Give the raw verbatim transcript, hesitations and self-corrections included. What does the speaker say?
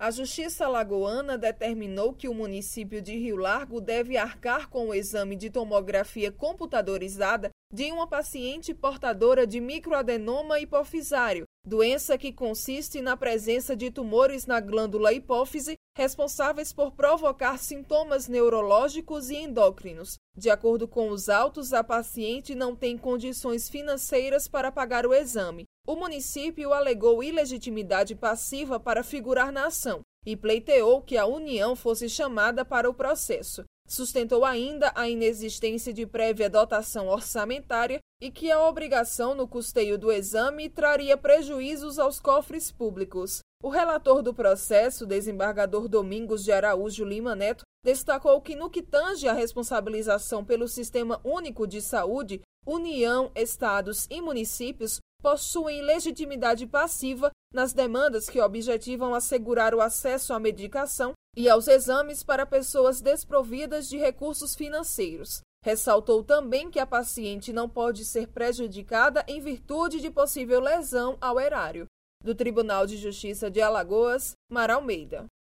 A Justiça Alagoana determinou que o município de Rio Largo deve arcar com o exame de tomografia computadorizada de uma paciente portadora de microadenoma hipofisário, doença que consiste na presença de tumores na glândula hipófise responsáveis por provocar sintomas neurológicos e endócrinos. De acordo com os autos, a paciente não tem condições financeiras para pagar o exame. O município alegou ilegitimidade passiva para figurar na ação e pleiteou que a União fosse chamada para o processo. Sustentou ainda a inexistência de prévia dotação orçamentária e que a obrigação no custeio do exame traria prejuízos aos cofres públicos. O relator do processo, desembargador Domingos de Araújo Lima Neto, destacou que no que tange à responsabilização pelo Sistema Único de Saúde, União, estados e municípios possuem legitimidade passiva nas demandas que objetivam assegurar o acesso à medicação e aos exames para pessoas desprovidas de recursos financeiros. Ressaltou também que a paciente não pode ser prejudicada em virtude de possível lesão ao erário. Do Tribunal de Justiça de Alagoas, Mara Almeida.